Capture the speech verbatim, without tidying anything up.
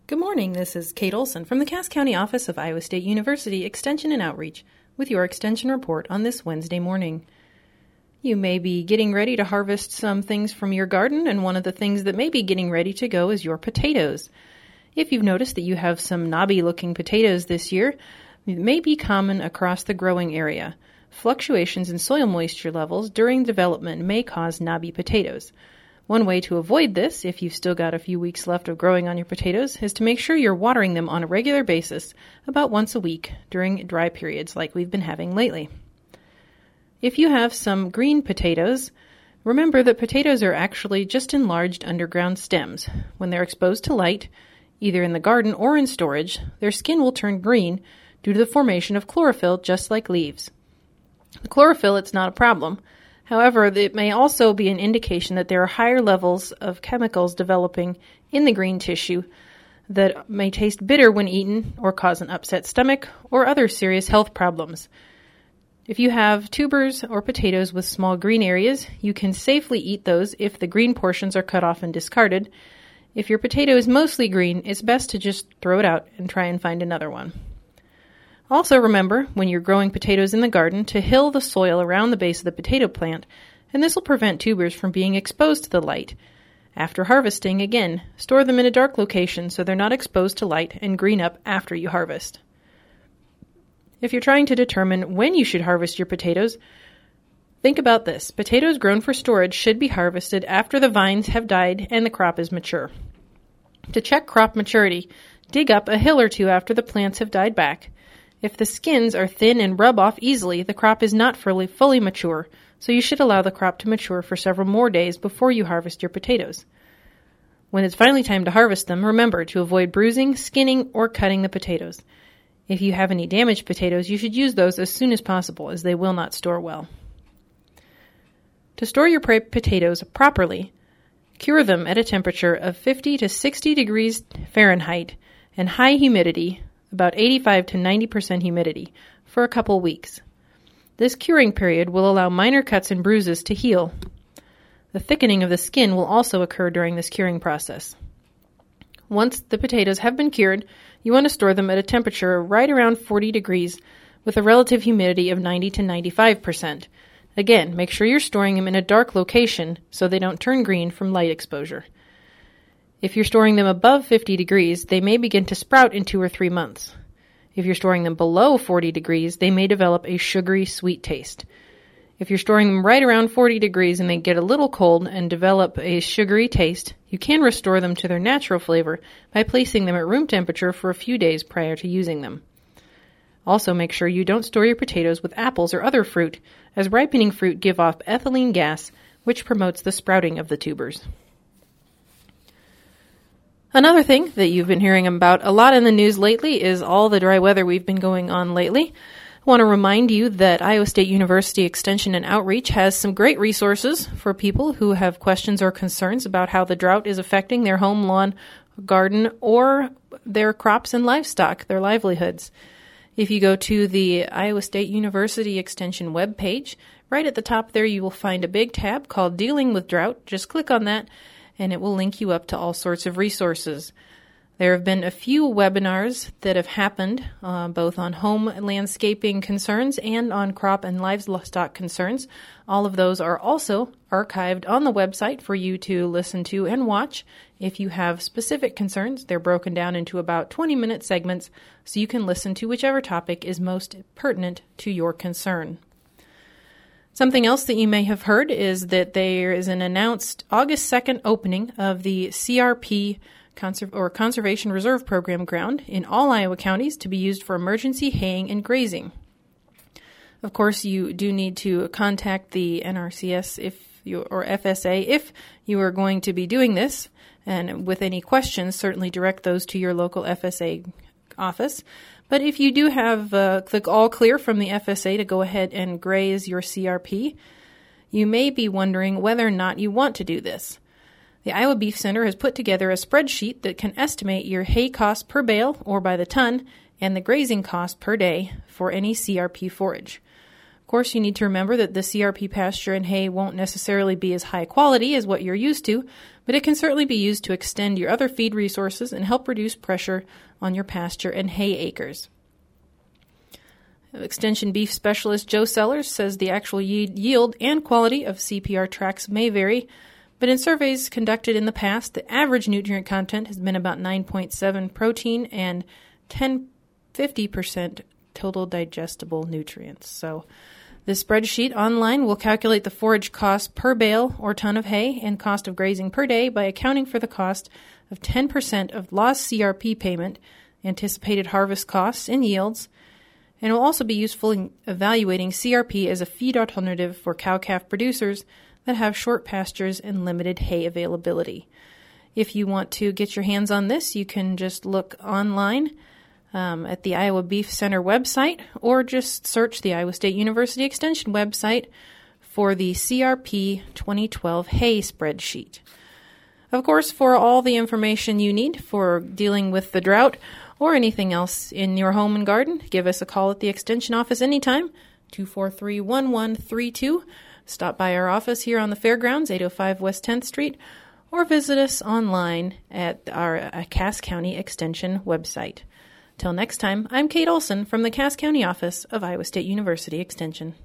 Good morning, this is Kate Olson from the Cass County office of Iowa State University Extension and Outreach with your Extension Report on this Wednesday morning. You may be getting ready to harvest some things from your garden, and one of the things that may be getting ready to go is your potatoes. If you've noticed that you have some knobby-looking potatoes this year, it may be common across the growing area. Fluctuations in soil moisture levels during development may cause knobby potatoes. One way to avoid this, if you've still got a few weeks left of growing on your potatoes, is to make sure you're watering them on a regular basis, about once a week, during dry periods like we've been having lately. If you have some green potatoes, remember that potatoes are actually just enlarged underground stems. When they're exposed to light, either in the garden or in storage, their skin will turn green due to the formation of chlorophyll just like leaves. The chlorophyll, it's not a problem. However, it may also be an indication that there are higher levels of chemicals developing in the green tissue that may taste bitter when eaten or cause an upset stomach or other serious health problems. If you have tubers or potatoes with small green areas, you can safely eat those if the green portions are cut off and discarded. If your potato is mostly green, it's best to just throw it out and try and find another one. Also remember, when you're growing potatoes in the garden, to hill the soil around the base of the potato plant, and this will prevent tubers from being exposed to the light. After harvesting, again, store them in a dark location so they're not exposed to light and green up after you harvest. If you're trying to determine when you should harvest your potatoes, think about this. Potatoes grown for storage should be harvested after the vines have died and the crop is mature. To check crop maturity, dig up a hill or two after the plants have died back. If the skins are thin and rub off easily, the crop is not fully, fully mature, so you should allow the crop to mature for several more days before you harvest your potatoes. When it's finally time to harvest them, remember to avoid bruising, skinning, or cutting the potatoes. If you have any damaged potatoes, you should use those as soon as possible, as they will not store well. To store your potatoes properly, cure them at a temperature of fifty to sixty degrees Fahrenheit and high humidity, about eighty-five to ninety percent humidity, for a couple weeks. This curing period will allow minor cuts and bruises to heal. The thickening of the skin will also occur during this curing process. Once the potatoes have been cured, you want to store them at a temperature right around forty degrees with a relative humidity of ninety to ninety-five percent. Again, make sure you're storing them in a dark location so they don't turn green from light exposure. If you're storing them above fifty degrees, they may begin to sprout in two or three months. If you're storing them below forty degrees, they may develop a sugary, sweet taste. If you're storing them right around forty degrees and they get a little cold and develop a sugary taste, you can restore them to their natural flavor by placing them at room temperature for a few days prior to using them. Also, make sure you don't store your potatoes with apples or other fruit, as ripening fruit give off ethylene gas, which promotes the sprouting of the tubers. Another thing that you've been hearing about a lot in the news lately is all the dry weather we've been going on lately. I want to remind you that Iowa State University Extension and Outreach has some great resources for people who have questions or concerns about how the drought is affecting their home, lawn, garden, or their crops and livestock, their livelihoods. If you go to the Iowa State University Extension webpage, right at the top there you will find a big tab called Dealing with Drought. Just click on that, and it will link you up to all sorts of resources. There have been a few webinars that have happened, uh, both on home landscaping concerns and on crop and livestock concerns. All of those are also archived on the website for you to listen to and watch. If you have specific concerns, they're broken down into about twenty-minute segments, so you can listen to whichever topic is most pertinent to your concern. Something else that you may have heard is that there is an announced August second opening of the C R P Conser- or Conservation Reserve Program ground in all Iowa counties to be used for emergency haying and grazing. Of course, you do need to contact the N R C S if you, or F S A if you are going to be doing this, and with any questions, certainly direct those to your local F S A office. But if you do have uh, click all clear from the F S A to go ahead and graze your C R P, you may be wondering whether or not you want to do this. The Iowa Beef Center has put together a spreadsheet that can estimate your hay cost per bale or by the ton and the grazing cost per day for any C R P forage. Of course, you need to remember that the C R P pasture and hay won't necessarily be as high quality as what you're used to, but it can certainly be used to extend your other feed resources and help reduce pressure on your pasture and hay acres. Extension beef specialist Joe Sellers says the actual yield and quality of C P R tracks may vary, but in surveys conducted in the past, the average nutrient content has been about nine point seven protein and ten to fifty percent total digestible nutrients. So this spreadsheet online will calculate the forage cost per bale or ton of hay and cost of grazing per day by accounting for the cost of ten percent of lost C R P payment, anticipated harvest costs, and yields, and will also be useful in evaluating C R P as a feed alternative for cow-calf producers that have short pastures and limited hay availability. If you want to get your hands on this, you can just look online Um, at the Iowa Beef Center website, or just search the Iowa State University Extension website for the C R P twenty twelve hay spreadsheet. Of course, for all the information you need for dealing with the drought or anything else in your home and garden, give us a call at the Extension office anytime, two four three, one one three two. Stop by our office here on the Fairgrounds, eight oh five West tenth Street, or visit us online at our uh, Cass County Extension website. Till next time, I'm Kate Olson from the Cass County office of Iowa State University Extension.